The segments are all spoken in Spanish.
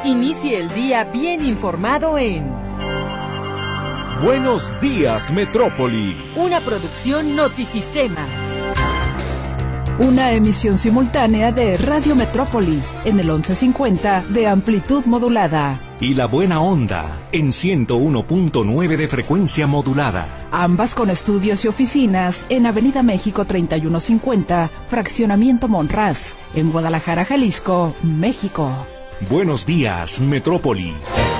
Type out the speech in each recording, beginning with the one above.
Inicie el día bien informado en Buenos Días, Metrópoli. Una producción Notisistema. Una emisión simultánea de Radio Metrópoli en el 1150 de amplitud modulada. Y La Buena Onda en 101.9 de frecuencia modulada. Ambas con estudios y oficinas en Avenida México 3150, Fraccionamiento Monraz, en Guadalajara, Jalisco, México. Buenos Días, Metrópoli.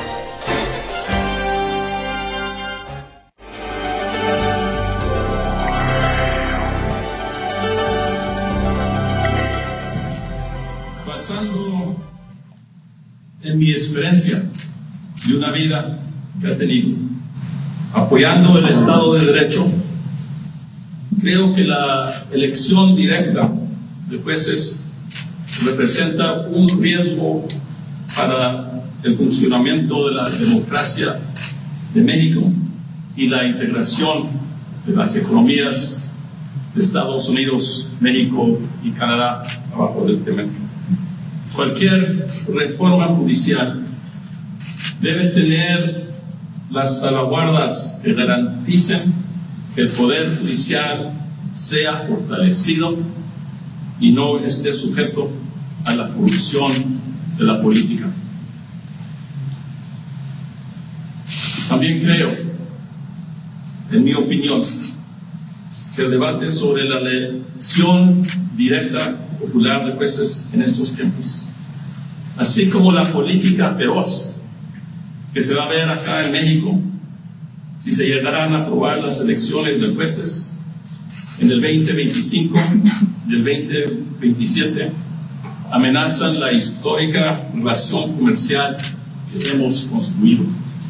Basando en mi experiencia de una vida que he tenido, apoyando el Estado de Derecho, creo que la elección directa de jueces representa un riesgo para el funcionamiento de la democracia de México y la integración de las economías de Estados Unidos, México y Canadá abajo del TEMEC. Cualquier reforma judicial debe tener las salvaguardas que garanticen que el Poder Judicial sea fortalecido y no esté sujeto a la corrupción de la política. También creo, en mi opinión, que el debate sobre la elección directa popular de jueces en estos tiempos, así como la política feroz que se va a ver acá en México si se llegarán a aprobar las elecciones de jueces en el 2025 y el 2027, amenazan la histórica relación comercial que hemos construido.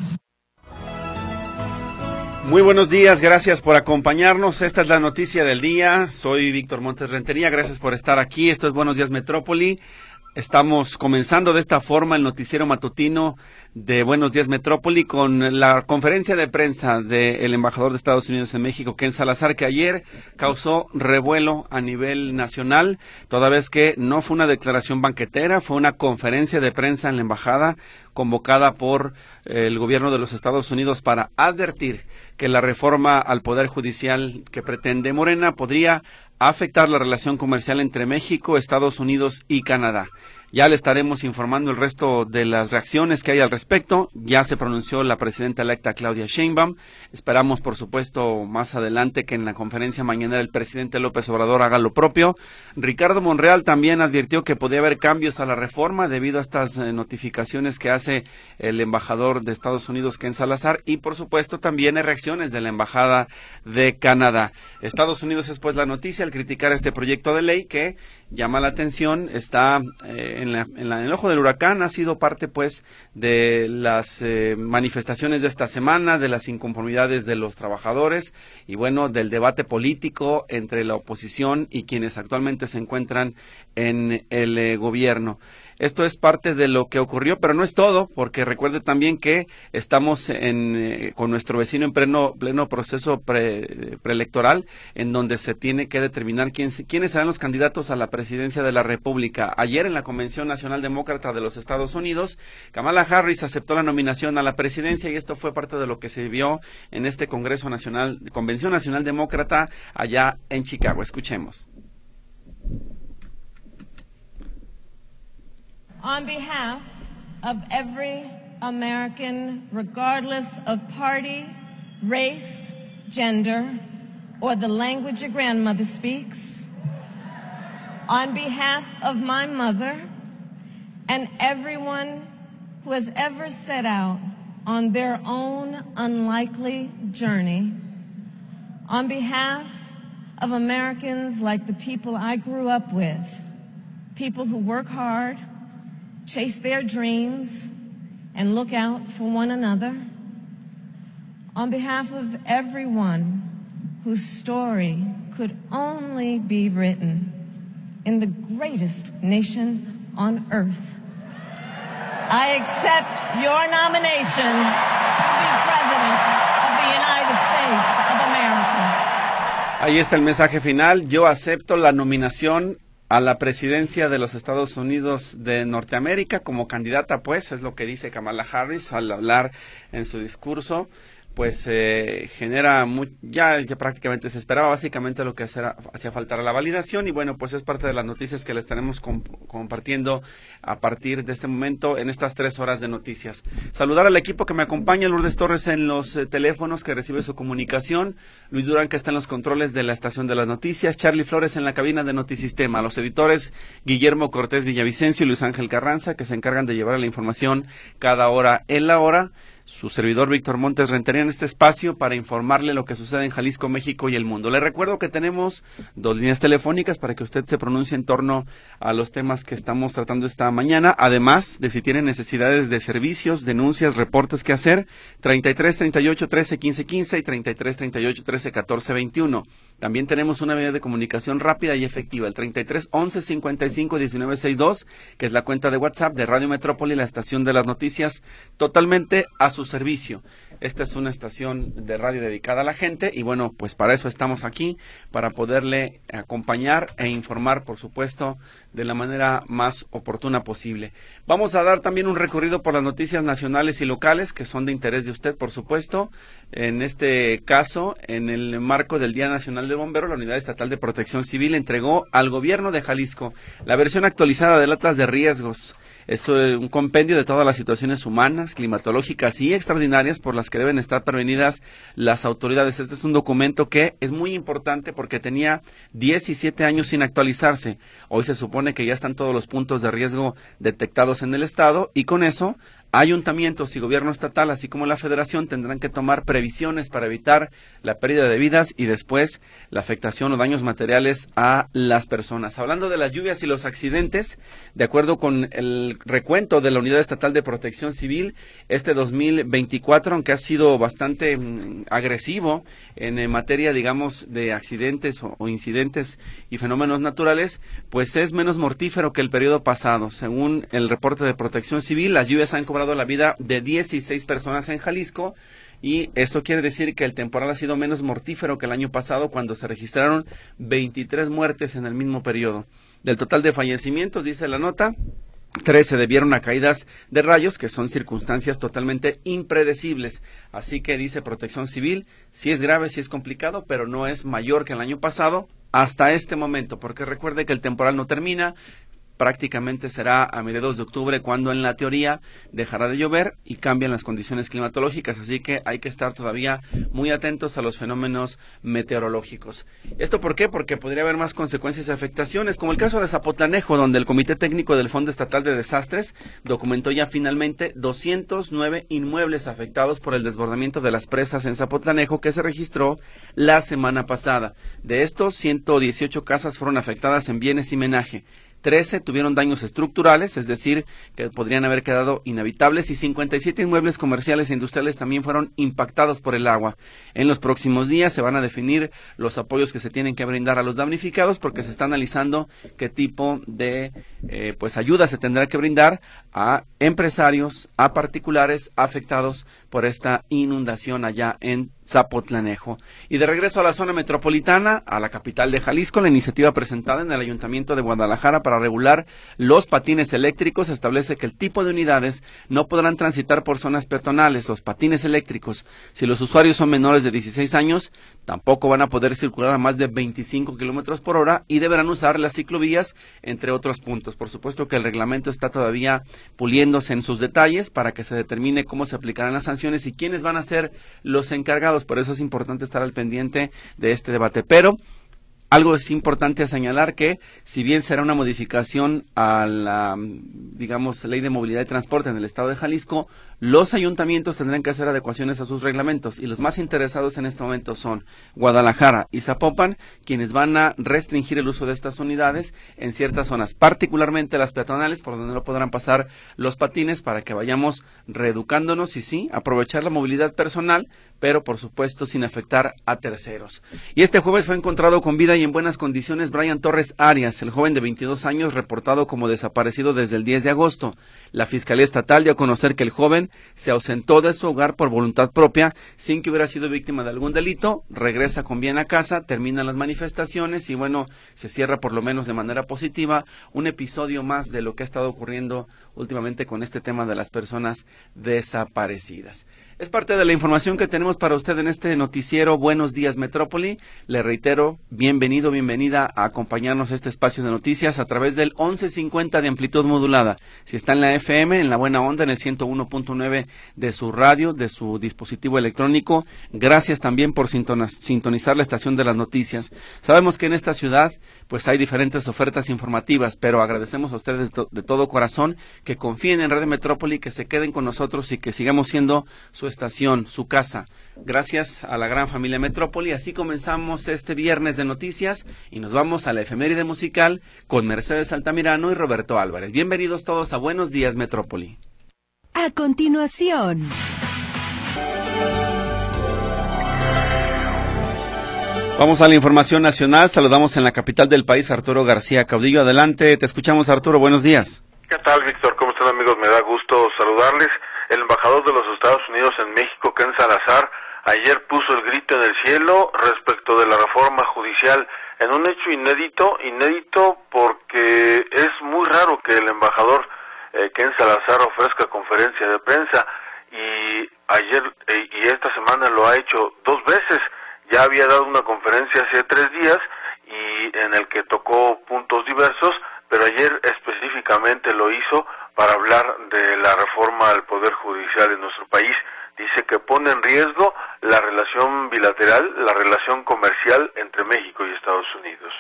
Muy buenos días, gracias por acompañarnos. Esta es la noticia del día. Soy Víctor Montes Rentería, gracias por estar aquí. Esto es Buenos Días Metrópoli. Estamos comenzando de esta forma el noticiero matutino de Buenos Días Metrópoli con la conferencia de prensa del embajador de Estados Unidos en México, Ken Salazar, que ayer causó revuelo a nivel nacional, toda vez que no fue una declaración banquetera, fue una conferencia de prensa en la embajada convocada por el gobierno de los Estados Unidos para advertir que la reforma al Poder Judicial que pretende Morena podría afectar la relación comercial entre México, Estados Unidos y Canadá. Ya le estaremos informando el resto de las reacciones que hay al respecto. Ya se pronunció la presidenta electa Claudia Sheinbaum. Esperamos, por supuesto, más adelante que en la conferencia mañanera el presidente López Obrador haga lo propio. Ricardo Monreal también advirtió que podía haber cambios a la reforma debido a estas notificaciones que hace el embajador de Estados Unidos, Ken Salazar, y por supuesto también hay reacciones de la embajada de Canadá. Estados Unidos es pues la noticia al criticar este proyecto de ley que llama la atención, está en el ojo del huracán, ha sido parte pues de las manifestaciones de esta semana, de las inconformidades de los trabajadores y bueno, del debate político entre la oposición y quienes actualmente se encuentran en el gobierno. Esto es parte de lo que ocurrió, pero no es todo, porque recuerde también que estamos con nuestro vecino en pleno proceso preelectoral, en donde se tiene que determinar quiénes serán los candidatos a la presidencia de la República. Ayer en la Convención Nacional Demócrata de los Estados Unidos, Kamala Harris aceptó la nominación a la presidencia y esto fue parte de lo que se vio en este Convención Nacional Demócrata allá en Chicago. Escuchemos. On behalf of every American, regardless of party, race, gender, or the language your grandmother speaks, on behalf of my mother and everyone who has ever set out on their own unlikely journey, on behalf of Americans like the people I grew up with, people who work hard, chase their dreams, and look out for one another. On behalf of everyone whose story could only be written in the greatest nation on earth, I accept your nomination to be President of the United States of America. Ahí está el mensaje final. Yo acepto la nominación a la presidencia de los Estados Unidos de Norteamérica como candidata, pues, es lo que dice Kamala Harris al hablar en su discurso. Pues genera, ya prácticamente se esperaba básicamente lo que hacía falta la validación, y bueno, pues es parte de las noticias que les estaremos compartiendo a partir de este momento en estas 3 horas de noticias. Saludar al equipo que me acompaña: Lourdes Torres en los teléfonos que recibe su comunicación, Luis Durán que está en los controles de la estación de las noticias, Charlie Flores en la cabina de Notisistema, los editores Guillermo Cortés Villavicencio y Luis Ángel Carranza, que se encargan de llevar la información cada hora en la hora. Su servidor Víctor Montes Rentería en este espacio para informarle lo que sucede en Jalisco, México y el mundo. Le recuerdo que tenemos 2 líneas telefónicas para que usted se pronuncie en torno a los temas que estamos tratando esta mañana, además de si tiene necesidades de servicios, denuncias, reportes que hacer, 33 38 13 15 15 y 33 38 13 14 21. También tenemos una vía de comunicación rápida y efectiva, el 33 11 55 19 62, que es la cuenta de WhatsApp de Radio Metrópoli, la estación de las noticias, totalmente a su servicio. Esta es una estación de radio dedicada a la gente y bueno, pues para eso estamos aquí, para poderle acompañar e informar, por supuesto, de la manera más oportuna posible. Vamos a dar también un recorrido por las noticias nacionales y locales que son de interés de usted, por supuesto. En este caso, en el marco del Día Nacional del Bombero, la Unidad Estatal de Protección Civil entregó al gobierno de Jalisco la versión actualizada del Atlas de Riesgos. Es un compendio de todas las situaciones humanas, climatológicas y extraordinarias por las que deben estar prevenidas las autoridades. Este es un documento que es muy importante porque tenía 17 años sin actualizarse. Hoy se supone que ya están todos los puntos de riesgo detectados en el estado y con eso ayuntamientos y gobierno estatal, así como la federación, tendrán que tomar previsiones para evitar la pérdida de vidas y después la afectación o daños materiales a las personas. Hablando de las lluvias y los accidentes, de acuerdo con el recuento de la Unidad Estatal de Protección Civil, este 2024, aunque ha sido bastante agresivo en materia, digamos, de accidentes o incidentes y fenómenos naturales, pues es menos mortífero que el periodo pasado. Según el reporte de Protección Civil, las lluvias han cobrado la vida de 16 personas en Jalisco y esto quiere decir que el temporal ha sido menos mortífero que el año pasado, cuando se registraron 23 muertes en el mismo periodo. Del total de fallecimientos, dice la nota, 13 se debieron a caídas de rayos, que son circunstancias totalmente impredecibles. Así que dice Protección Civil, sí es grave, sí es complicado, pero no es mayor que el año pasado hasta este momento, porque recuerde que el temporal no termina. Prácticamente será a mediados de octubre cuando en la teoría dejará de llover y cambian las condiciones climatológicas, así que hay que estar todavía muy atentos a los fenómenos meteorológicos. ¿Esto por qué? Porque podría haber más consecuencias y afectaciones, como el caso de Zapotlanejo, donde el Comité Técnico del Fondo Estatal de Desastres documentó ya finalmente 209 inmuebles afectados por el desbordamiento de las presas en Zapotlanejo que se registró la semana pasada. De estos, 118 casas fueron afectadas en bienes y menaje. 13 tuvieron daños estructurales, es decir, que podrían haber quedado inhabitables, y 57 inmuebles comerciales e industriales también fueron impactados por el agua. En los próximos días se van a definir los apoyos que se tienen que brindar a los damnificados, porque se está analizando qué tipo de ayuda se tendrá que brindar a empresarios, a particulares afectados por esta inundación allá en Zapotlanejo. Y de regreso a la zona metropolitana, a la capital de Jalisco, la iniciativa presentada en el Ayuntamiento de Guadalajara para regular los patines eléctricos establece que el tipo de unidades no podrán transitar por zonas peatonales. Los patines eléctricos, si los usuarios son menores de 16 años, tampoco van a poder circular a más de 25 kilómetros por hora y deberán usar las ciclovías, entre otros puntos. Por supuesto que el reglamento está todavía puliéndose en sus detalles para que se determine cómo se aplicarán las sanciones y quiénes van a ser los encargados. Por eso es importante estar al pendiente de este debate. Pero algo es importante señalar, que si bien será una modificación a la, Ley de Movilidad y Transporte en el estado de Jalisco, los ayuntamientos tendrán que hacer adecuaciones a sus reglamentos, y los más interesados en este momento son Guadalajara y Zapopan, quienes van a restringir el uso de estas unidades en ciertas zonas, particularmente las peatonales, por donde no podrán pasar los patines, para que vayamos reeducándonos y sí, aprovechar la movilidad personal, pero por supuesto sin afectar a terceros. Y este jueves fue encontrado con vida y en buenas condiciones Brian Torres Arias, el joven de 22 años reportado como desaparecido desde el 10 mes de agosto. La Fiscalía Estatal dio a conocer que el joven se ausentó de su hogar por voluntad propia, sin que hubiera sido víctima de algún delito, regresa con bien a casa, terminan las manifestaciones y bueno, se cierra por lo menos de manera positiva un episodio más de lo que ha estado ocurriendo últimamente con este tema de las personas desaparecidas. Es parte de la información que tenemos para usted en este noticiero Buenos Días Metrópoli. Le reitero, bienvenido, bienvenida a acompañarnos a este espacio de noticias a través del 1150 de amplitud modulada. Si está en la FM, en la buena onda, en el 101.9 de su radio, de su dispositivo electrónico, gracias también por sintonizar la estación de las noticias. Sabemos que en esta ciudad pues hay diferentes ofertas informativas, pero agradecemos a ustedes de todo corazón que confíen en Radio Metrópoli, que se queden con nosotros y que sigamos siendo su estación, su casa. Gracias a la gran familia Metrópoli. Así comenzamos este viernes de noticias y nos vamos a la efeméride musical con Mercedes Altamirano y Roberto Álvarez. Bienvenidos todos a Buenos Días Metrópoli. A continuación, vamos a la información nacional. Saludamos en la capital del país a Arturo García Caudillo. Adelante, te escuchamos, Arturo. Buenos días. ¿Qué tal, Víctor? ¿Cómo están, amigos? Me da gusto saludarles. El embajador de los Estados Unidos en México, Ken Salazar, ayer puso el grito en el cielo respecto de la reforma judicial en un hecho inédito porque es muy raro que el embajador Ken Salazar ofrezca conferencia de prensa y ayer y esta semana lo ha hecho 2 veces. Ya había dado una conferencia hace 3 días y en el que tocó puntos diversos, pero ayer específicamente lo hizo para hablar de la reforma al Poder Judicial en nuestro país. Dice que pone en riesgo la relación bilateral, la relación comercial entre México y Estados Unidos.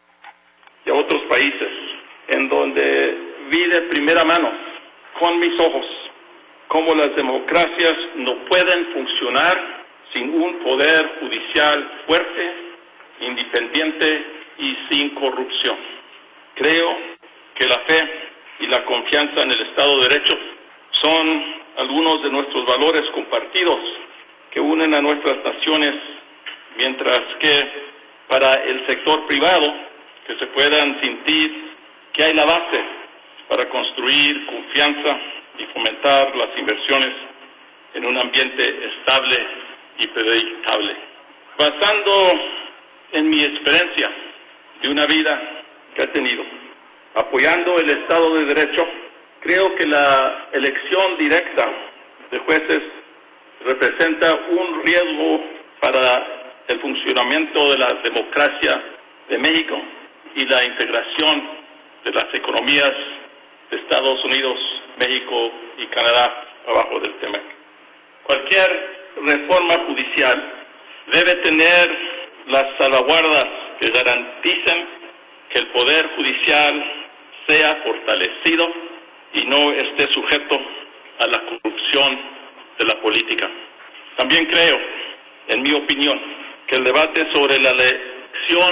Y a otros países, en donde vi de primera mano, con mis ojos, cómo las democracias no pueden funcionar sin un poder judicial fuerte, independiente y sin corrupción. Creo que la fe y la confianza en el Estado de Derecho son algunos de nuestros valores compartidos que unen a nuestras naciones, mientras que para el sector privado, que se puedan sentir que hay la base para construir confianza y fomentar las inversiones en un ambiente estable y predictable. Basando en mi experiencia de una vida que he tenido, apoyando el Estado de Derecho, creo que la elección directa de jueces representa un riesgo para el funcionamiento de la democracia de México y la integración de las economías de Estados Unidos, México y Canadá abajo del TEMEC. Cualquier reforma judicial debe tener las salvaguardas que garanticen que el Poder Judicial sea fortalecido y no esté sujeto a la corrupción de la política. También creo, en mi opinión, que el debate sobre la elección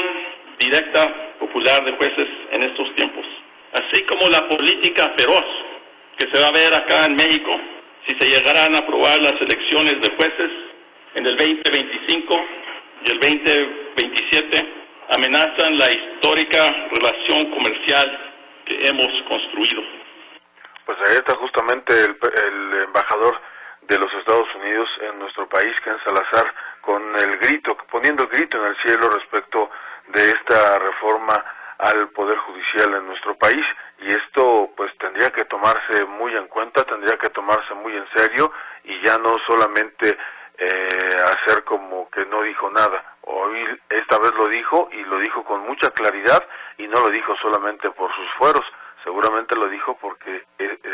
directa popular de jueces en estos tiempos, así como la política feroz que se va a ver acá en México si se llegarán a aprobar las elecciones de jueces en el 2025 y el 2027, amenazan la histórica relación comercial que hemos construido. Pues ahí está justamente el embajador de los Estados Unidos en nuestro país, Ken Salazar, con el grito, poniendo el grito en el cielo respecto de esta reforma al Poder Judicial en nuestro país, y esto pues tendría que tomarse muy en cuenta, tendría que tomarse muy en serio, y ya no solamente hacer como que no dijo nada. Hoy esta vez lo dijo, y lo dijo con mucha claridad, y no lo dijo solamente por sus fueros, seguramente lo dijo porque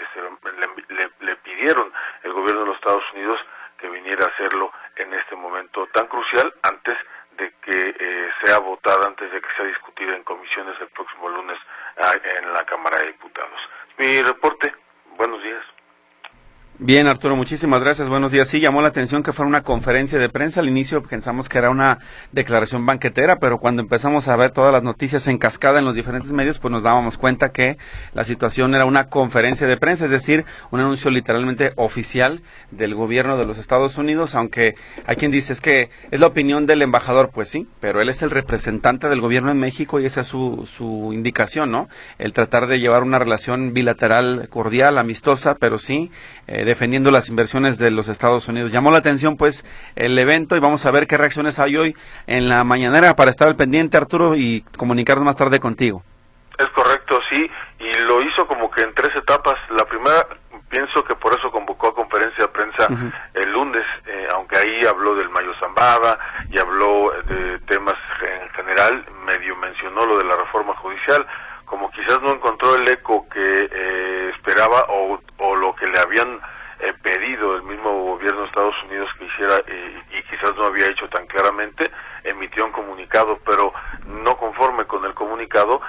le pidieron el gobierno de los Estados Unidos que viniera a hacerlo en este momento tan crucial, antes de que sea votada, antes de que sea discutida en comisiones el próximo lunes en la Cámara de Diputados. Mi reporte, buenos días. Bien, Arturo, muchísimas gracias. Buenos días. Sí, llamó la atención que fuera una conferencia de prensa. Al inicio pensamos que era una declaración banquetera, pero cuando empezamos a ver todas las noticias en cascada en los diferentes medios, pues nos dábamos cuenta que la situación era una conferencia de prensa, es decir, un anuncio literalmente oficial del gobierno de los Estados Unidos, aunque hay quien dice es que es la opinión del embajador, pues sí, pero él es el representante del gobierno en México y esa es su indicación, ¿no? El tratar de llevar una relación bilateral cordial, amistosa, pero sí defendiendo las inversiones de los Estados Unidos. Llamó la atención pues el evento y vamos a ver qué reacciones hay hoy en la mañanera para estar al pendiente, Arturo, y comunicarnos más tarde contigo. Es correcto, sí, y lo hizo como que en 3 etapas. La primera, pienso que por eso convocó a conferencia de prensa el lunes, aunque ahí habló del Mayo Zambada y habló de temas en general, medio mencionó lo de la reforma judicial, como quizás no encontró el eco que esperaba o lo que le habían pedido el mismo gobierno de Estados Unidos que hiciera y quizás no había hecho tan claramente, emitió un comunicado, pero no conforme con el comunicado,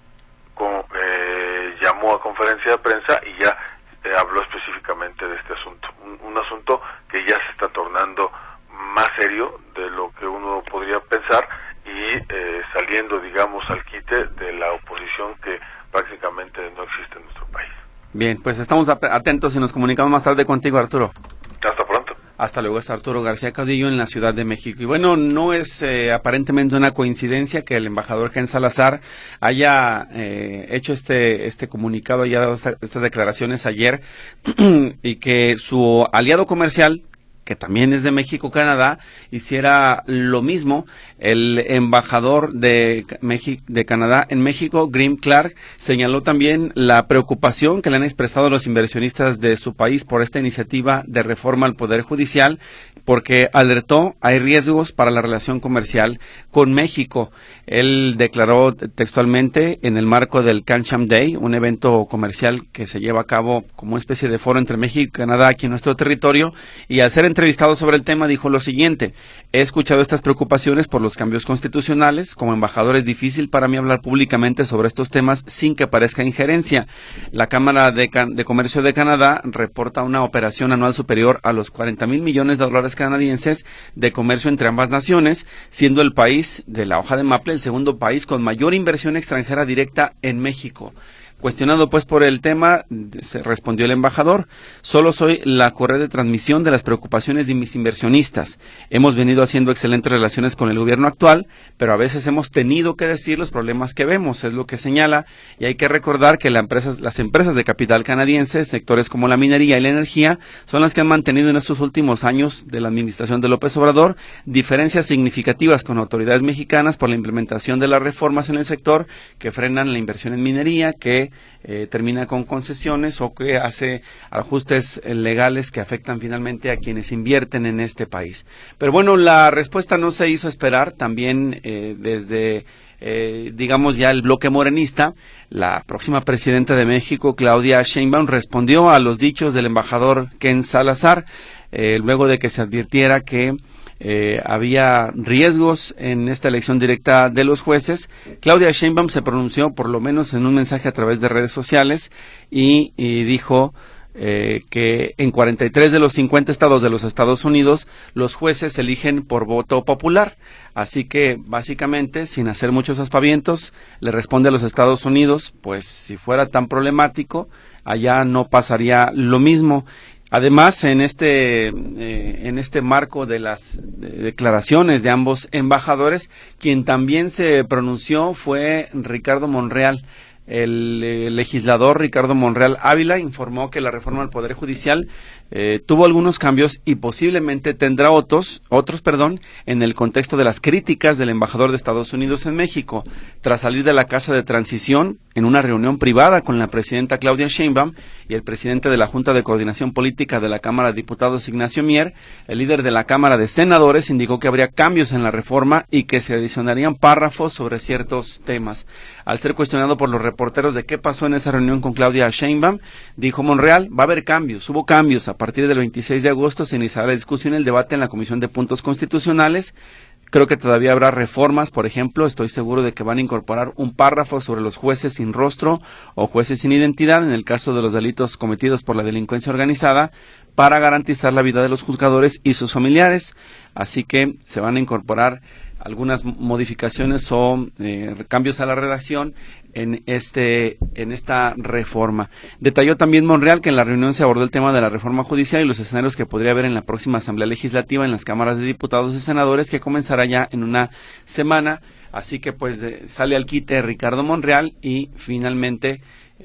llamó a conferencia de prensa y ya habló específicamente de este asunto, un asunto que ya se está tornando más serio de lo que uno podría pensar y saliendo, digamos, al quite de la oposición que prácticamente no existe en nuestro país. Bien, pues estamos atentos y nos comunicamos más tarde contigo, Arturo. Hasta pronto. Hasta luego, es Arturo García Caudillo en la Ciudad de México. Y bueno, no es aparentemente una coincidencia que el embajador Ken Salazar haya hecho este comunicado, haya dado estas declaraciones ayer y que su aliado comercial, que también es de México, Canadá, hiciera lo mismo. El embajador de Canadá en México, Graeme Clark, señaló también la preocupación que le han expresado los inversionistas de su país por esta iniciativa de reforma al Poder Judicial, porque alertó, hay riesgos para la relación comercial con México. Él declaró textualmente en el marco del CANCHAM Day, un evento comercial que se lleva a cabo como una especie de foro entre México y Canadá aquí en nuestro territorio, y al ser entrevistado sobre el tema dijo lo siguiente: he escuchado estas preocupaciones por los cambios constitucionales. Como embajador es difícil para mí hablar públicamente sobre estos temas sin que parezca injerencia. La Cámara de Comercio de Canadá reporta una operación anual superior a los $40,000 millones canadienses de comercio entre ambas naciones, siendo el país de la hoja de Maple el segundo país con mayor inversión extranjera directa en México. Cuestionado pues por el tema, se respondió el embajador: solo soy la correa de transmisión de las preocupaciones de mis inversionistas. Hemos venido haciendo excelentes relaciones con el gobierno actual, pero a veces hemos tenido que decir los problemas que vemos, es lo que señala, y hay que recordar que las empresas de capital canadiense, sectores como la minería y la energía, son las que han mantenido en estos últimos años de la administración de López Obrador diferencias significativas con autoridades mexicanas por la implementación de las reformas en el sector que frenan la inversión en minería, que termina con concesiones o que hace ajustes legales que afectan finalmente a quienes invierten en este país. Pero bueno, la respuesta no se hizo esperar. También desde digamos ya el bloque morenista, la próxima presidenta de México, Claudia Sheinbaum, respondió a los dichos del embajador Ken Salazar, luego de que se advirtiera que había riesgos en esta elección directa de los jueces. Claudia Sheinbaum se pronunció, por lo menos en un mensaje a través de redes sociales, y dijo que en 43 de los 50 estados de los Estados Unidos los jueces eligen por voto popular. Así que básicamente, sin hacer muchos aspavientos, le responde a los Estados Unidos, pues si fuera tan problemático, allá no pasaría lo mismo. Además, en este marco de las declaraciones de ambos embajadores, quien también se pronunció fue Ricardo Monreal. El legislador Ricardo Monreal Ávila informó que la reforma al Poder Judicial tuvo algunos cambios y posiblemente tendrá otros, en el contexto de las críticas del embajador de Estados Unidos en México. Tras salir de la Casa de Transición en una reunión privada con la presidenta Claudia Sheinbaum y el presidente de la Junta de Coordinación Política de la Cámara de Diputados, Ignacio Mier, el líder de la Cámara de Senadores indicó que habría cambios en la reforma y que se adicionarían párrafos sobre ciertos temas. Al ser cuestionado por los reporteros de qué pasó en esa reunión con Claudia Sheinbaum, dijo Monreal: va a haber cambios, hubo cambios. A partir del 26 de agosto se iniciará la discusión y el debate en la Comisión de Puntos Constitucionales. Creo que todavía habrá reformas, por ejemplo, estoy seguro de que van a incorporar un párrafo sobre los jueces sin rostro o jueces sin identidad en el caso de los delitos cometidos por la delincuencia organizada, para garantizar la vida de los juzgadores y sus familiares. Así que se van a incorporar algunas modificaciones o cambios a la redacción en esta reforma. Detalló también Monreal que en la reunión se abordó el tema de la reforma judicial y los escenarios que podría haber en la próxima Asamblea Legislativa en las cámaras de diputados y senadores, que comenzará ya en una semana. Así que pues sale al quite Ricardo Monreal y finalmente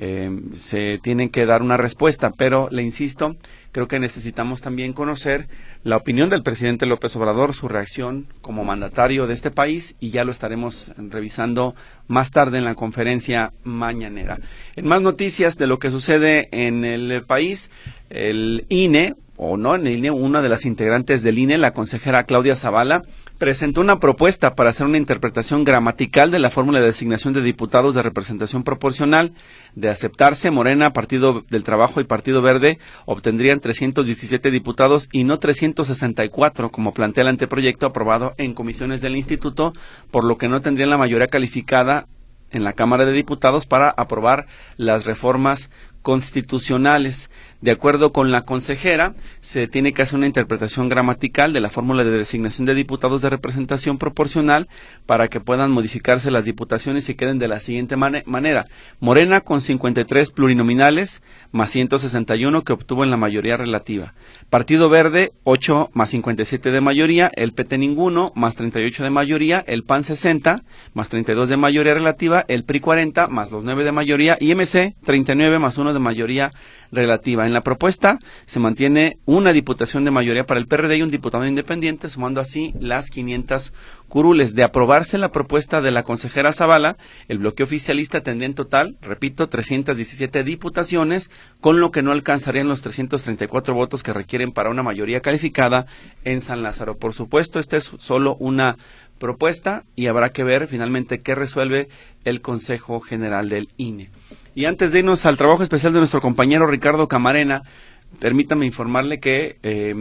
se tienen que dar una respuesta, pero le insisto, creo que necesitamos también conocer la opinión del presidente López Obrador, su reacción como mandatario de este país, y ya lo estaremos revisando más tarde en la conferencia mañanera. En más noticias de lo que sucede en el país, el INE, o no en el INE, una de las integrantes del INE, la consejera Claudia Zavala, presentó una propuesta para hacer una interpretación gramatical de la fórmula de designación de diputados de representación proporcional. De aceptarse, Morena, Partido del Trabajo y Partido Verde obtendrían 317 diputados y no 364, como plantea el anteproyecto aprobado en comisiones del instituto, por lo que no tendrían la mayoría calificada en la Cámara de Diputados para aprobar las reformas constitucionales. De acuerdo con la consejera, se tiene que hacer una interpretación gramatical de la fórmula de designación de diputados de representación proporcional para que puedan modificarse las diputaciones y queden de la siguiente manera. Morena con 53 plurinominales más 161 que obtuvo en la mayoría relativa. Partido Verde 8 más 57 de mayoría, el PT ninguno más 38 de mayoría, el PAN 60 más 32 de mayoría relativa, el PRI 40 más los 9 de mayoría y MC 39 más 1 de mayoría relativa. En la propuesta se mantiene una diputación de mayoría para el PRD y un diputado independiente, sumando así las 500 curules. De aprobarse la propuesta de la consejera Zavala, el bloque oficialista tendría en total, repito, 317 diputaciones, con lo que no alcanzarían los 334 votos que requieren para una mayoría calificada en San Lázaro. Por supuesto, esta es solo una propuesta y habrá que ver finalmente qué resuelve el Consejo General del INE. Y antes de irnos al trabajo especial de nuestro compañero Ricardo Camarena, permítame informarle que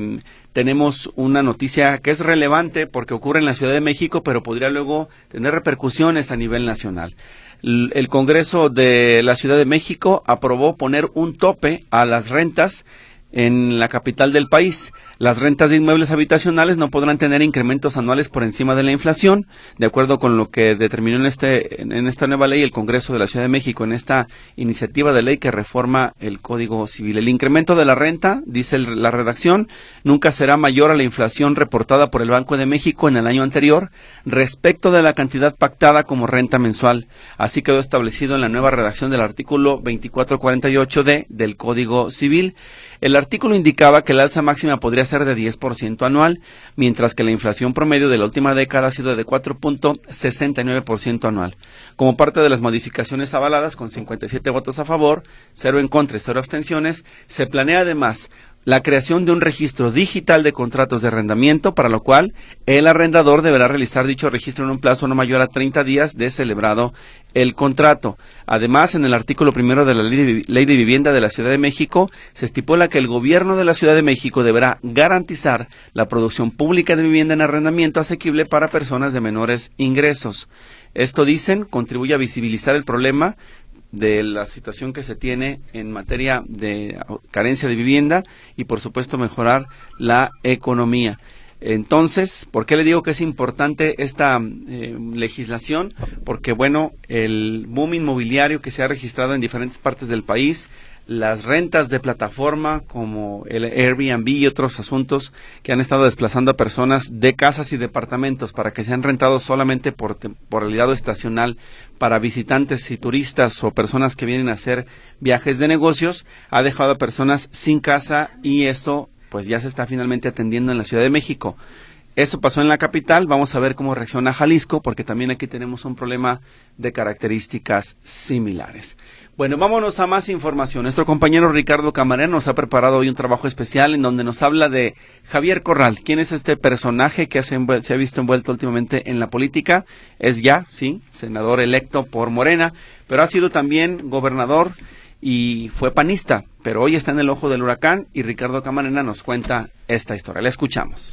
tenemos una noticia que es relevante porque ocurre en la Ciudad de México, pero podría luego tener repercusiones a nivel nacional. El Congreso de la Ciudad de México aprobó poner un tope a las rentas en la capital del país. Las rentas de inmuebles habitacionales no podrán tener incrementos anuales por encima de la inflación, de acuerdo con lo que determinó en esta nueva ley el Congreso de la Ciudad de México, en esta iniciativa de ley que reforma el Código Civil. El incremento de la renta, dice la redacción, nunca será mayor a la inflación reportada por el Banco de México en el año anterior respecto de la cantidad pactada como renta mensual. Así quedó establecido en la nueva redacción del artículo 2448D del Código Civil. El artículo indicaba que el alza máxima podría ser de 10% anual, mientras que la inflación promedio de la última década ha sido de 4.69% anual. Como parte de las modificaciones avaladas, con 57 votos a favor, 0 en contra y 0 abstenciones, se planea además la creación de un registro digital de contratos de arrendamiento, para lo cual el arrendador deberá realizar dicho registro en un plazo no mayor a 30 días de celebrado el contrato. Además, en el artículo 1 de la Ley de Vivienda de la Ciudad de México, se estipula que el gobierno de la Ciudad de México deberá garantizar la producción pública de vivienda en arrendamiento asequible para personas de menores ingresos. Esto, dicen, contribuye a visibilizar el problema de la situación que se tiene en materia de carencia de vivienda y, por supuesto, mejorar la economía. Entonces, ¿por qué le digo que es importante esta legislación? Porque, bueno, el boom inmobiliario que se ha registrado en diferentes partes del país, las rentas de plataforma como el Airbnb y otros asuntos que han estado desplazando a personas de casas y departamentos para que sean rentados solamente por temporalidad estacional para visitantes y turistas o personas que vienen a hacer viajes de negocios, ha dejado a personas sin casa, y esto pues ya se está finalmente atendiendo en la Ciudad de México. Eso pasó en la capital, vamos a ver cómo reacciona Jalisco, porque también aquí tenemos un problema de características similares. Bueno, vámonos a más información. Nuestro compañero Ricardo Camarena nos ha preparado hoy un trabajo especial en donde nos habla de Javier Corral. ¿Quién es este personaje que se ha visto envuelto últimamente en la política? Es ya, sí, senador electo por Morena, pero ha sido también gobernador y fue panista, pero hoy está en el ojo del huracán, y Ricardo Camarena nos cuenta esta historia. La escuchamos.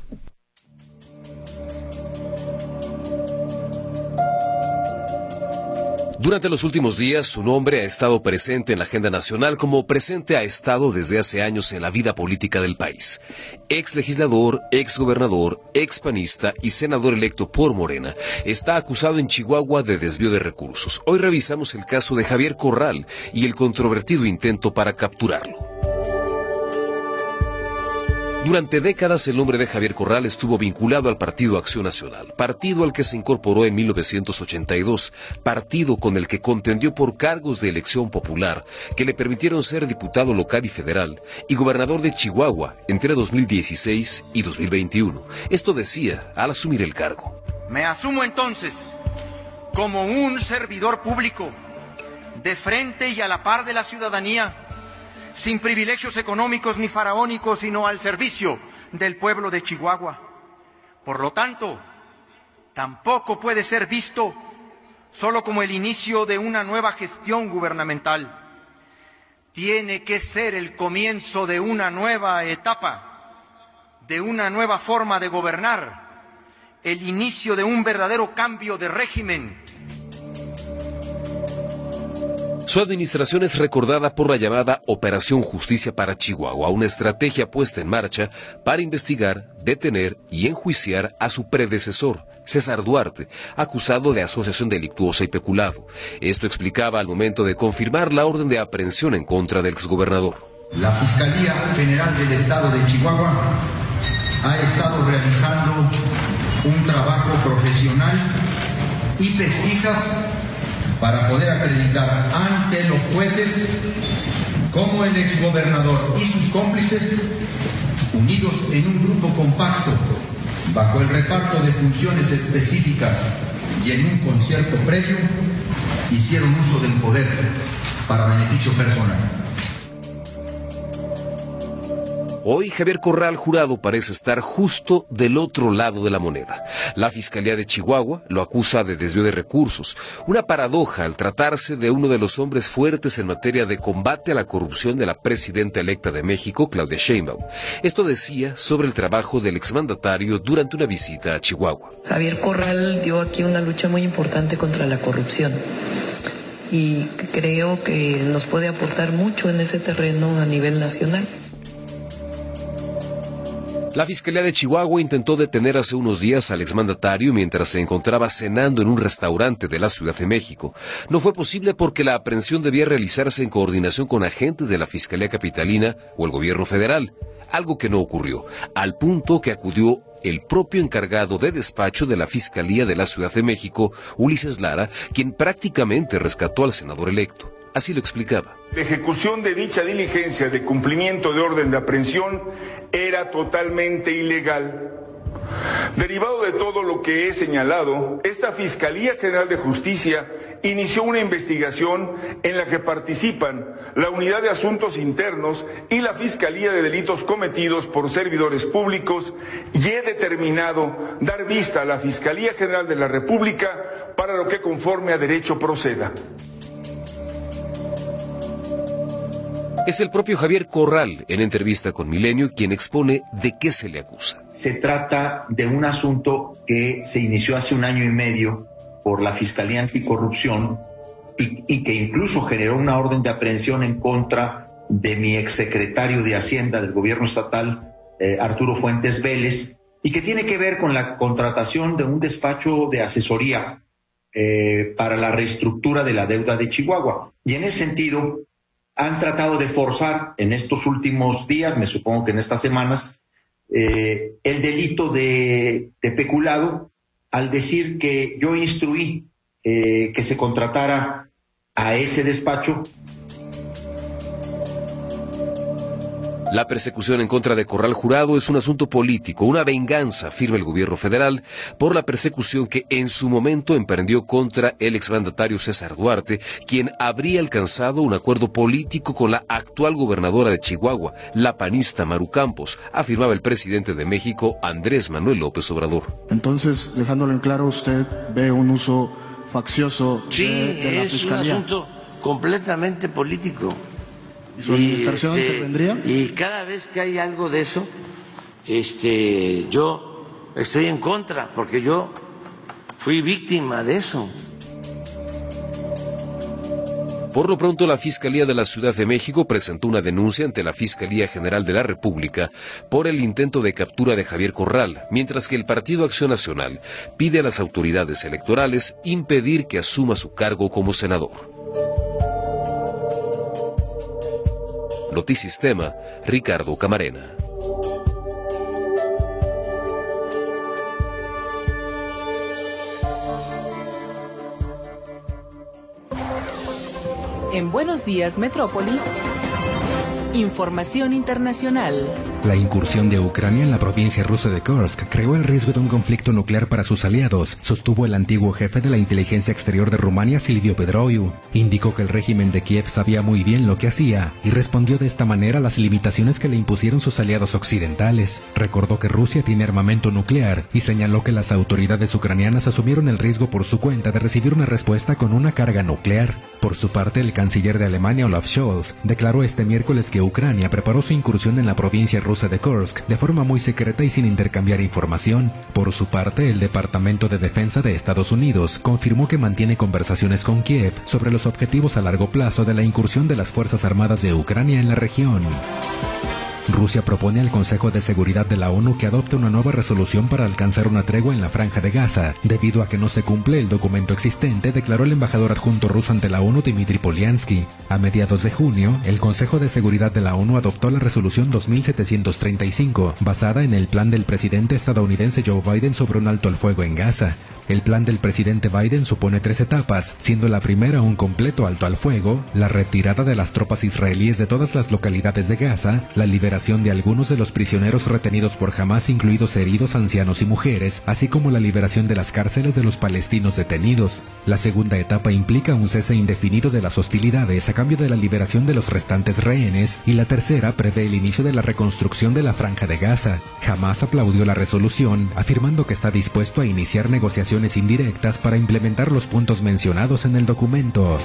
Durante los últimos días, su nombre ha estado presente en la agenda nacional como presente ha estado desde hace años en la vida política del país. Ex legislador, ex gobernador, ex panista y senador electo por Morena, está acusado en Chihuahua de desvío de recursos. Hoy revisamos el caso de Javier Corral y el controvertido intento para capturarlo. Durante décadas el nombre de Javier Corral estuvo vinculado al Partido Acción Nacional, partido al que se incorporó en 1982, partido con el que contendió por cargos de elección popular que le permitieron ser diputado local y federal y gobernador de Chihuahua entre 2016 y 2021. Esto decía al asumir el cargo. Me asumo entonces como un servidor público, de frente y a la par de la ciudadanía, sin privilegios económicos ni faraónicos, sino al servicio del pueblo de Chihuahua. Por lo tanto, tampoco puede ser visto solo como el inicio de una nueva gestión gubernamental. Tiene que ser el comienzo de una nueva etapa, de una nueva forma de gobernar, el inicio de un verdadero cambio de régimen. Su administración es recordada por la llamada Operación Justicia para Chihuahua, una estrategia puesta en marcha para investigar, detener y enjuiciar a su predecesor, César Duarte, acusado de asociación delictuosa y peculado. Esto explicaba al momento de confirmar la orden de aprehensión en contra del exgobernador. La Fiscalía General del Estado de Chihuahua ha estado realizando un trabajo profesional y pesquisas para poder acreditar ante los jueces cómo el exgobernador y sus cómplices, unidos en un grupo compacto, bajo el reparto de funciones específicas y en un concierto previo, hicieron uso del poder para beneficio personal. Hoy Javier Corral Jurado parece estar justo del otro lado de la moneda. La Fiscalía de Chihuahua lo acusa de desvío de recursos, una paradoja al tratarse de uno de los hombres fuertes en materia de combate a la corrupción de la presidenta electa de México, Claudia Sheinbaum. Esto decía sobre el trabajo del exmandatario durante una visita a Chihuahua. Javier Corral dio aquí una lucha muy importante contra la corrupción y creo que nos puede aportar mucho en ese terreno a nivel nacional. La Fiscalía de Chihuahua intentó detener hace unos días al exmandatario mientras se encontraba cenando en un restaurante de la Ciudad de México. No fue posible porque la aprehensión debía realizarse en coordinación con agentes de la Fiscalía Capitalina o el gobierno federal, algo que no ocurrió, al punto que acudió el propio encargado de despacho de la Fiscalía de la Ciudad de México, Ulises Lara, quien prácticamente rescató al senador electo. Así lo explicaba. La ejecución de dicha diligencia de cumplimiento de orden de aprehensión era totalmente ilegal. Derivado de todo lo que he señalado, esta Fiscalía General de Justicia inició una investigación en la que participan la Unidad de Asuntos Internos y la Fiscalía de Delitos Cometidos por Servidores Públicos y he determinado dar vista a la Fiscalía General de la República para lo que conforme a derecho proceda. Es el propio Javier Corral, en entrevista con Milenio, quien expone de qué se le acusa. Se trata de un asunto que se inició hace 1 año y medio por la Fiscalía Anticorrupción y que incluso generó una orden de aprehensión en contra de mi exsecretario de Hacienda del gobierno estatal, Arturo Fuentes Vélez, y que tiene que ver con la contratación de un despacho de asesoría para la reestructura de la deuda de Chihuahua. Y en ese sentido han tratado de forzar en estos últimos días, me supongo que en estas semanas, el delito de peculado al decir que yo instruí que se contratara a ese despacho. La persecución en contra de Corral Jurado es un asunto político, una venganza, afirma el gobierno federal, por la persecución que en su momento emprendió contra el exmandatario César Duarte, quien habría alcanzado un acuerdo político con la actual gobernadora de Chihuahua, la panista Maru Campos, afirmaba el presidente de México, Andrés Manuel López Obrador. Entonces, dejándolo en claro, usted ve un uso faccioso de la Fiscalía. Sí, es un asunto completamente político. ¿Y su administración intervendría? Y cada vez que hay algo de eso, yo estoy en contra, porque yo fui víctima de eso. Por lo pronto, la Fiscalía de la Ciudad de México presentó una denuncia ante la Fiscalía General de la República por el intento de captura de Javier Corral, mientras que el Partido Acción Nacional pide a las autoridades electorales impedir que asuma su cargo como senador. Notisistema, Ricardo Camarena. En Buenos Días Metrópoli, información internacional. La incursión de Ucrania en la provincia rusa de Kursk creó el riesgo de un conflicto nuclear para sus aliados, sostuvo el antiguo jefe de la inteligencia exterior de Rumania, Silviu Pedroiu. Indicó que el régimen de Kiev sabía muy bien lo que hacía y respondió de esta manera a las limitaciones que le impusieron sus aliados occidentales. Recordó que Rusia tiene armamento nuclear y señaló que las autoridades ucranianas asumieron el riesgo por su cuenta de recibir una respuesta con una carga nuclear. Por su parte, el canciller de Alemania, Olaf Scholz, declaró este miércoles que Ucrania preparó su incursión en la provincia rusa de Kursk de forma muy secreta y sin intercambiar información. Por su parte, el Departamento de Defensa de Estados Unidos confirmó que mantiene conversaciones con Kiev sobre los objetivos a largo plazo de la incursión de las Fuerzas Armadas de Ucrania en la región. Rusia propone al Consejo de Seguridad de la ONU que adopte una nueva resolución para alcanzar una tregua en la Franja de Gaza, debido a que no se cumple el documento existente, declaró el embajador adjunto ruso ante la ONU, Dmitry Polyansky. A mediados de junio, el Consejo de Seguridad de la ONU adoptó la resolución 2735, basada en el plan del presidente estadounidense Joe Biden sobre un alto al fuego en Gaza. El plan del presidente Biden supone 3 etapas, siendo la primera un completo alto al fuego, la retirada de las tropas israelíes de todas las localidades de Gaza, la liberación de algunos de los prisioneros retenidos por Hamás, incluidos heridos, ancianos y mujeres, así como la liberación de las cárceles de los palestinos detenidos. La segunda etapa implica un cese indefinido de las hostilidades a cambio de la liberación de los restantes rehenes, y la tercera prevé el inicio de la reconstrucción de la Franja de Gaza. Hamás aplaudió la resolución, afirmando que está dispuesto a iniciar negociaciones indirectas para implementar los puntos mencionados en el documento.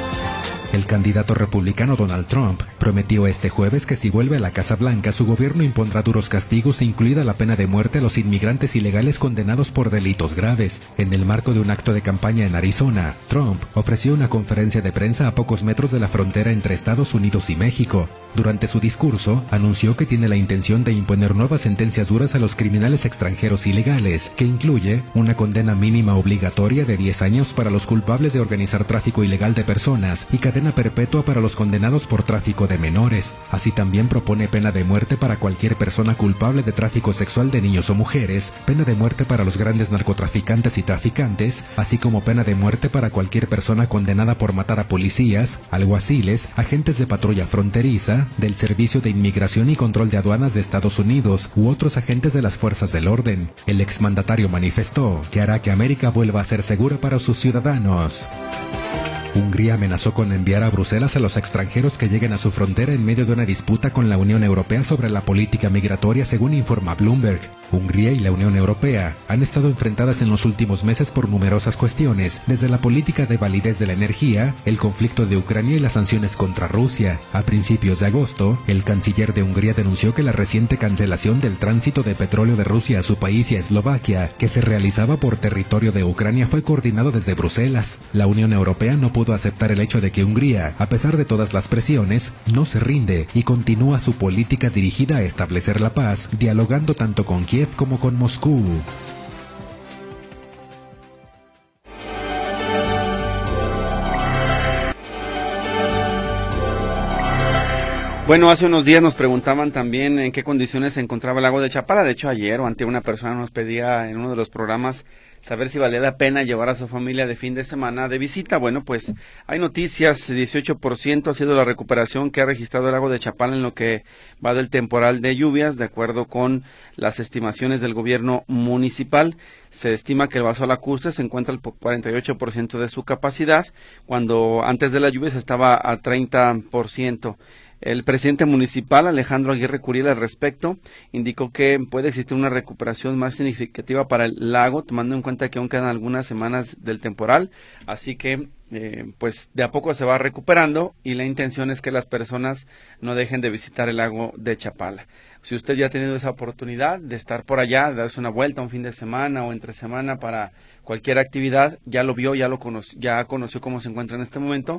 El candidato republicano Donald Trump prometió este jueves que si vuelve a la Casa Blanca, su gobierno impondrá duros castigos, incluida la pena de muerte a los inmigrantes ilegales condenados por delitos graves. En el marco de un acto de campaña en Arizona, Trump ofreció una conferencia de prensa a pocos metros de la frontera entre Estados Unidos y México. Durante su discurso, anunció que tiene la intención de imponer nuevas sentencias duras a los criminales extranjeros ilegales, que incluye una condena mínima obligatoria de 10 años para los culpables de organizar tráfico ilegal de personas y cadena perpetua para los condenados por tráfico de menores. Así también propone pena de muerte para cualquier persona culpable de tráfico sexual de niños o mujeres, pena de muerte para los grandes narcotraficantes y traficantes, así como pena de muerte para cualquier persona condenada por matar a policías, alguaciles, agentes de patrulla fronteriza, del Servicio de Inmigración y Control de Aduanas de Estados Unidos u otros agentes de las fuerzas del orden. El exmandatario manifestó que hará que América vuelva a ser segura para sus ciudadanos. Hungría amenazó con enviar a Bruselas a los extranjeros que lleguen a su frontera en medio de una disputa con la Unión Europea sobre la política migratoria, según informa Bloomberg. Hungría y la Unión Europea han estado enfrentadas en los últimos meses por numerosas cuestiones, desde la política de validez de la energía, el conflicto de Ucrania y las sanciones contra Rusia. A principios de agosto, el canciller de Hungría denunció que la reciente cancelación del tránsito de petróleo de Rusia a su país y a Eslovaquia, que se realizaba por territorio de Ucrania, fue coordinado desde Bruselas. La Unión Europea no pudo aceptar el hecho de que Hungría, a pesar de todas las presiones, no se rinde y continúa su política dirigida a establecer la paz, dialogando tanto con Kiev como con Moscú. Bueno, hace unos días nos preguntaban también en qué condiciones se encontraba el lago de Chapala. De hecho, ayer o antes una persona nos pedía en uno de los programas saber si valía la pena llevar a su familia de fin de semana de visita. Bueno, pues hay noticias, 18% ha sido la recuperación que ha registrado el lago de Chapala en lo que va del temporal de lluvias, de acuerdo con las estimaciones del gobierno municipal. Se estima que el vaso lacustre se encuentra al 48% de su capacidad, cuando antes de las lluvias estaba a 30%. El presidente municipal, Alejandro Aguirre Curiel, al respecto, indicó que puede existir una recuperación más significativa para el lago, tomando en cuenta que aún quedan algunas semanas del temporal, así que pues de a poco se va recuperando y la intención es que las personas no dejen de visitar el lago de Chapala. Si usted ya ha tenido esa oportunidad de estar por allá, de darse una vuelta un fin de semana o entre semana para cualquier actividad, ya lo vio, ya conoció cómo se encuentra en este momento,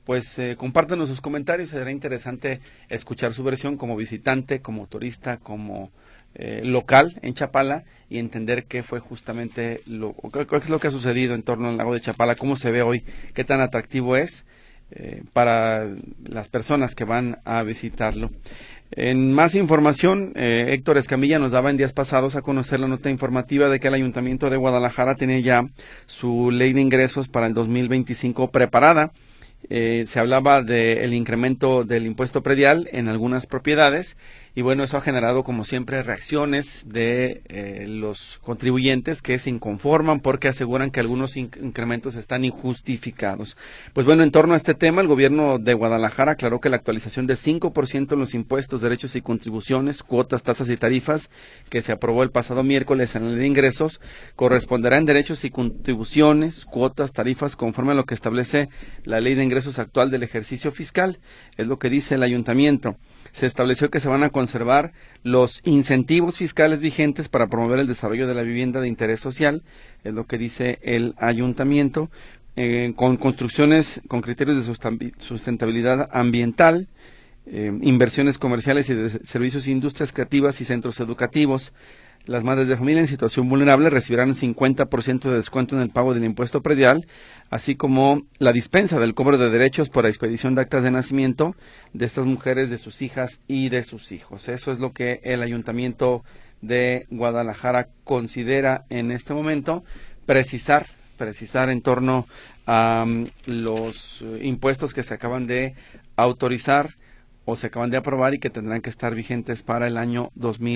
pues compártanos sus comentarios. Será interesante escuchar su versión como visitante, como turista, como local en Chapala, y entender qué fue justamente qué es lo que ha sucedido en torno al lago de Chapala, cómo se ve hoy, qué tan atractivo es para las personas que van a visitarlo. En más información, Héctor Escamilla nos daba en días pasados a conocer la nota informativa de que el Ayuntamiento de Guadalajara tiene ya su ley de ingresos para el 2025 preparada. Se hablaba del incremento del impuesto predial en algunas propiedades, y bueno, eso ha generado como siempre reacciones de los contribuyentes que se inconforman porque aseguran que algunos incrementos están injustificados. Pues bueno, en torno a este tema, el gobierno de Guadalajara aclaró que la actualización de 5% en los impuestos, derechos y contribuciones, cuotas, tasas y tarifas que se aprobó el pasado miércoles en la ley de ingresos corresponderá en derechos y contribuciones, cuotas, tarifas conforme a lo que establece la ley de ingresos actual del ejercicio fiscal, es lo que dice el ayuntamiento. Se estableció que se van a conservar los incentivos fiscales vigentes para promover el desarrollo de la vivienda de interés social, es lo que dice el ayuntamiento, con construcciones con criterios de sustentabilidad ambiental, inversiones comerciales y de servicios, industrias creativas y centros educativos. Las madres de familia en situación vulnerable recibirán 50% de descuento en el pago del impuesto predial, así como la dispensa del cobro de derechos por expedición de actas de nacimiento de estas mujeres, de sus hijas y de sus hijos. Eso es lo que el Ayuntamiento de Guadalajara considera en este momento, precisar en torno a los impuestos que se acaban de autorizar o se acaban de aprobar y que tendrán que estar vigentes para el año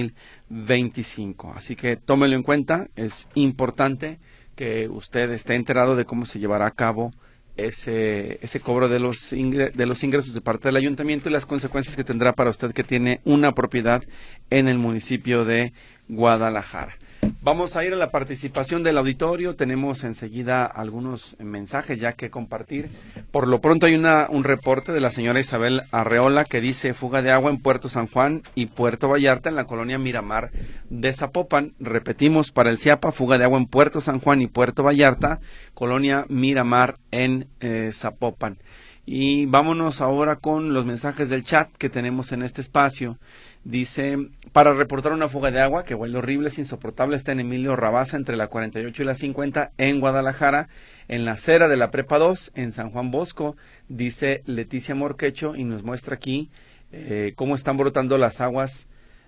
2025. Así que tómelo en cuenta, es importante que usted esté enterado de cómo se llevará a cabo ese cobro de los ingresos de parte del ayuntamiento y las consecuencias que tendrá para usted que tiene una propiedad en el municipio de Guadalajara. Vamos a ir a la participación del auditorio. Tenemos enseguida algunos mensajes ya que compartir. Por lo pronto hay un reporte de la señora Isabel Arreola que dice fuga de agua en Puerto San Juan y Puerto Vallarta en la colonia Miramar de Zapopan. Repetimos para el CIAPA, fuga de agua en Puerto San Juan y Puerto Vallarta, colonia Miramar en Zapopan. Y vámonos ahora con los mensajes del chat que tenemos en este espacio. Dice, para reportar una fuga de agua que huele horrible, es insoportable, está en Emilio Rabasa entre la 48 y la 50 en Guadalajara, en la acera de la Prepa 2 en San Juan Bosco, dice Leticia Morquecho, y nos muestra aquí cómo están brotando las aguas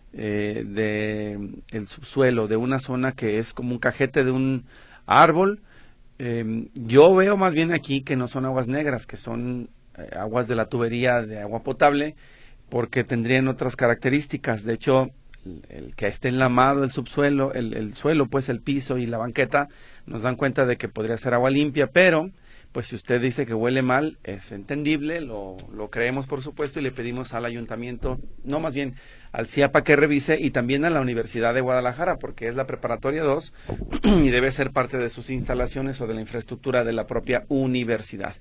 del subsuelo de una zona que es como un cajete de un árbol. Yo veo más bien aquí que no son aguas negras, que son aguas de la tubería de agua potable, porque tendrían otras características. De hecho, el que esté enlamado el subsuelo, el suelo, pues el piso y la banqueta, nos dan cuenta de que podría ser agua limpia, pero pues si usted dice que huele mal, es entendible, lo creemos por supuesto, y le pedimos al ayuntamiento, no, más bien al CIAPA, que revise, y también a la Universidad de Guadalajara, porque es la preparatoria 2 y debe ser parte de sus instalaciones o de la infraestructura de la propia universidad.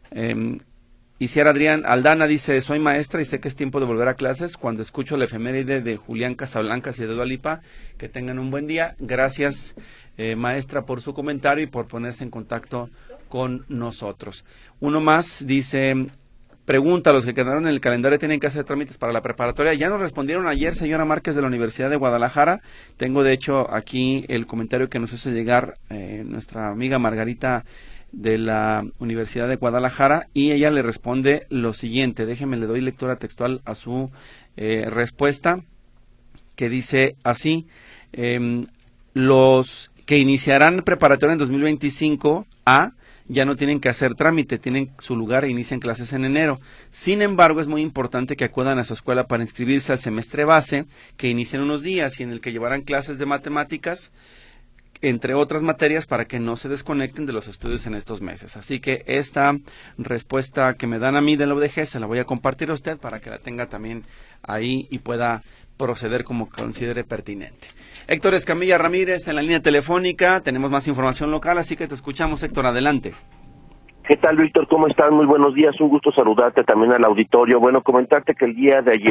Isiar Adrián Aldana dice, soy maestra y sé que es tiempo de volver a clases. Cuando escucho la efeméride de Julián Casablancas y de Dua Lipa, que tengan un buen día. Gracias, maestra, por su comentario y por ponerse en contacto con nosotros. Uno más dice, pregunta, los que quedaron en el calendario tienen que hacer trámites para la preparatoria. Ya nos respondieron ayer, señora Márquez, de la Universidad de Guadalajara. Tengo, de hecho, aquí el comentario que nos hizo llegar nuestra amiga Margarita de la Universidad de Guadalajara, y ella le responde lo siguiente. Déjeme, le doy lectura textual a su respuesta, que dice así: los que iniciarán preparatoria en 2025 ya no tienen que hacer trámite, tienen su lugar e inician clases en enero. Sin embargo, es muy importante que acudan a su escuela para inscribirse al semestre base, que inicia en unos días y en el que llevarán clases de matemáticas, entre otras materias, para que no se desconecten de los estudios en estos meses. Así que esta respuesta que me dan a mí de la UDG se la voy a compartir a usted para que la tenga también ahí y pueda proceder como considere pertinente. Héctor Escamilla Ramírez en la línea telefónica, tenemos más información local, así que te escuchamos, Héctor, adelante. ¿Qué tal, Víctor? ¿Cómo estás? Muy buenos días, un gusto saludarte también al auditorio. Bueno, comentarte que el día de ayer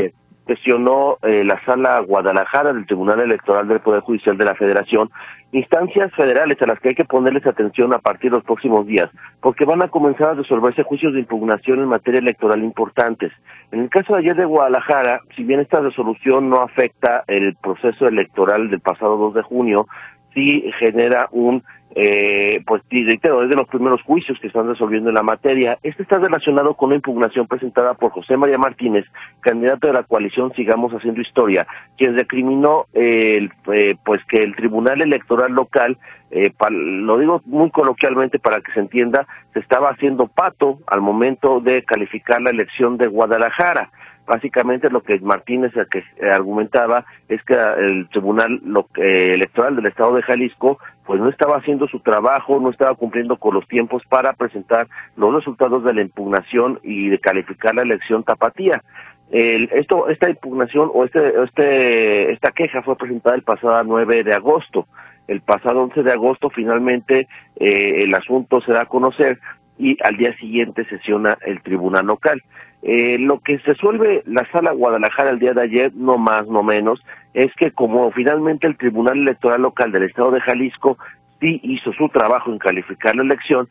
sesionó la Sala Guadalajara del Tribunal Electoral del Poder Judicial de la Federación, instancias federales a las que hay que ponerles atención a partir de los próximos días, porque van a comenzar a resolverse juicios de impugnación en materia electoral importantes. En el caso de ayer de Guadalajara, si bien esta resolución no afecta el proceso electoral del pasado 2 de junio, sí genera un pues reitero, es de los primeros juicios que están resolviendo en la materia. Este está relacionado con una impugnación presentada por José María Martínez, candidato de la coalición Sigamos Haciendo Historia, quien recriminó pues que el Tribunal Electoral local, lo digo muy coloquialmente para que se entienda, se estaba haciendo pato al momento de calificar la elección de Guadalajara. Básicamente lo que Martínez argumentaba es que el Tribunal Electoral del Estado de Jalisco pues no estaba haciendo su trabajo, no estaba cumpliendo con los tiempos para presentar los resultados de la impugnación y de calificar la elección tapatía. Esta impugnación o esta queja fue presentada el pasado 9 de agosto. El pasado 11 de agosto finalmente el asunto se da a conocer y al día siguiente sesiona el tribunal local. Lo que se resuelve la Sala Guadalajara el día de ayer, no más, no menos, es que como finalmente el Tribunal Electoral Local del Estado de Jalisco sí hizo su trabajo en calificar la elección,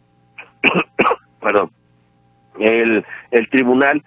perdón, el tribunal,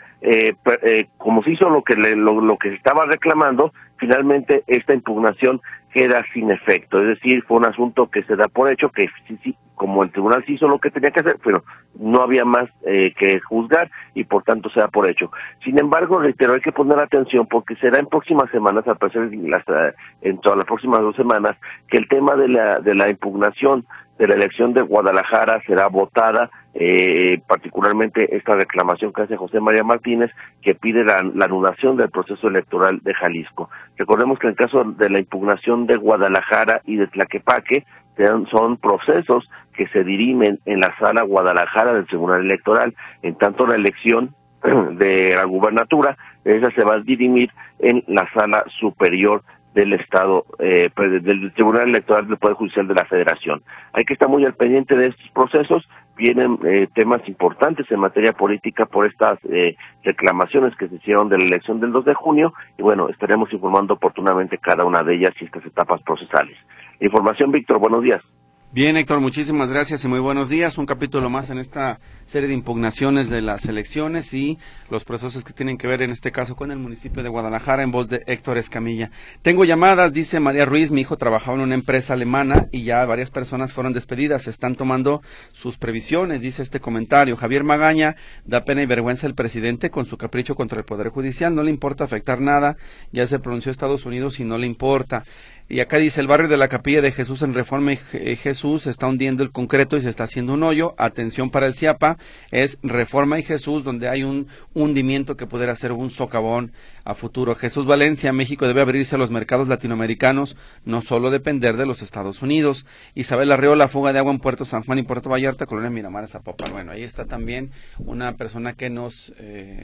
como se hizo lo que se estaba reclamando, finalmente esta impugnación queda sin efecto, es decir, fue un asunto que se da por hecho, que sí, como el tribunal sí hizo lo que tenía que hacer, pero no había más que juzgar y por tanto se da por hecho. Sin embargo, reitero, hay que poner atención porque será en próximas semanas, al parecer en todas las próximas 2 semanas, que el tema de la impugnación de la elección de Guadalajara será votada, particularmente esta reclamación que hace José María Martínez, que pide la anulación del proceso electoral de Jalisco. Recordemos que en el caso de la impugnación de Guadalajara y de Tlaquepaque, son procesos que se dirimen en la Sala Guadalajara del Tribunal Electoral, en tanto la elección de la gubernatura, esa se va a dirimir en la Sala Superior del Estado, del Tribunal Electoral del Poder Judicial de la Federación. Hay que estar muy al pendiente de estos procesos. Vienen temas importantes en materia política por estas reclamaciones que se hicieron de la elección del 2 de junio y bueno, estaremos informando oportunamente cada una de ellas y estas etapas procesales. Información, Víctor, buenos días. Bien, Héctor, muchísimas gracias y muy buenos días. Un capítulo más en esta serie de impugnaciones de las elecciones y los procesos que tienen que ver en este caso con el municipio de Guadalajara, en voz de Héctor Escamilla. Tengo llamadas, dice María Ruiz, mi hijo trabajaba en una empresa alemana y ya varias personas fueron despedidas, se están tomando sus previsiones, dice este comentario. Javier Magaña, da pena y vergüenza el presidente con su capricho contra el Poder Judicial, no le importa afectar nada, ya se pronunció Estados Unidos y no le importa. Y acá dice, el barrio de la Capilla de Jesús en Reforma y Jesús se está hundiendo el concreto y se está haciendo un hoyo. Atención para el CIAPA, es Reforma y Jesús, donde hay un hundimiento que pudiera ser un socavón a futuro. Jesús Valencia, México debe abrirse a los mercados latinoamericanos, no solo depender de los Estados Unidos. Isabel Arreola, fuga de agua en Puerto San Juan y Puerto Vallarta, Colonia Miramar, Zapopan. Bueno, ahí está también una persona que nos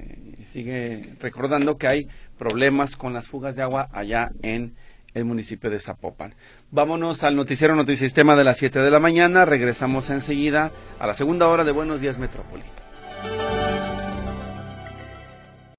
sigue recordando que hay problemas con las fugas de agua allá en el municipio de Zapopan. Vámonos al noticiero Notisistema de las 7 de la mañana. Regresamos enseguida a la segunda hora de Buenos Días Metrópoli.